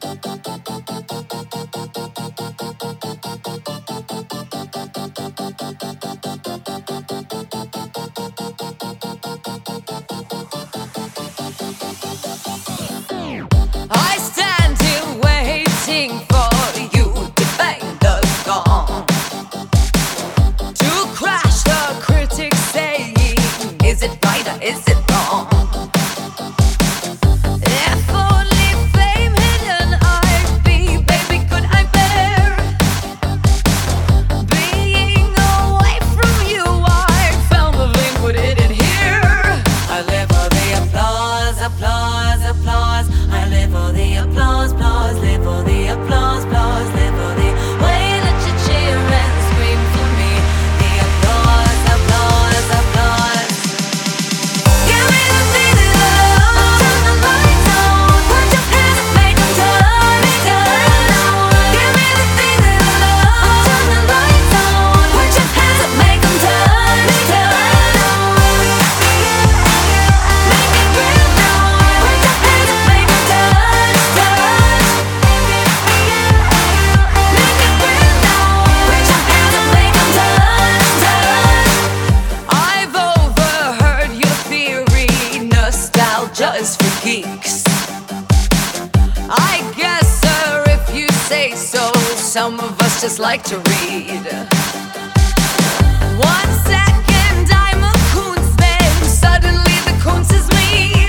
I stand here waiting for you to bang the gong, to crash the critics saying, is it right or is it wrong? If only fame hidden I'd be, baby, could I bear being away from you? I found the link, put it in here. I live for the applause, applause, applause. I live for the applause, applause, live for the applause, applause, live for the way that you cheer and scream for me. The applause, applause, applause. Give me the feeling of turn the lights on, put your hands up, make them turn, turn on. Give me the feeling of turn the lights on, put your hands up, make them turn, turn on. Make it real now, put your hands up, make them turn, turn. Make it real now, put your hands up, make them turn, turn. I've overheard your theory, nostalgia is for geeks. I guess, sir, if you say so, some of us just like to read. 1 second I'm a Kunz, then suddenly the Kunz is me.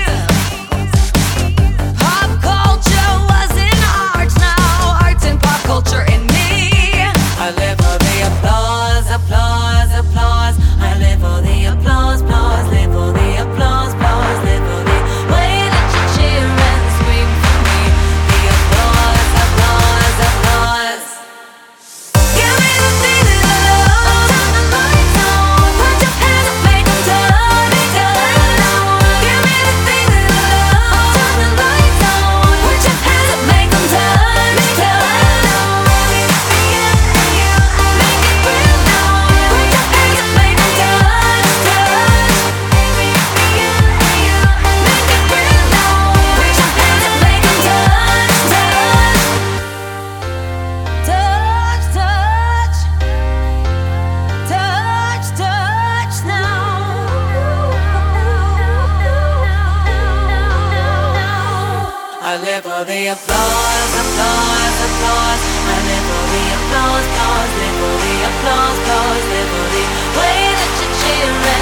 Pop culture was in art, now art's in pop culture in me. I live for the applause, applause, applause. I live for the applause, applause, live for the applause, applause, live for the way that you cheer and scream for me. The applause, applause, applause. Give me the feeling of love, turn the lights on, put your hands up, make them turn, turn on. Give me the feeling of love, turn the lights on, put your hands up, make them turn, turn on. Make it real now, put your hands up, make them turn, turn. Make it real now, put your hands up, make them turn, turn. Touch, touch, touch, touch now. I live for the applause, applause, applause. I live for the applause, applause, live for the applause, applause, live for the way that you cheer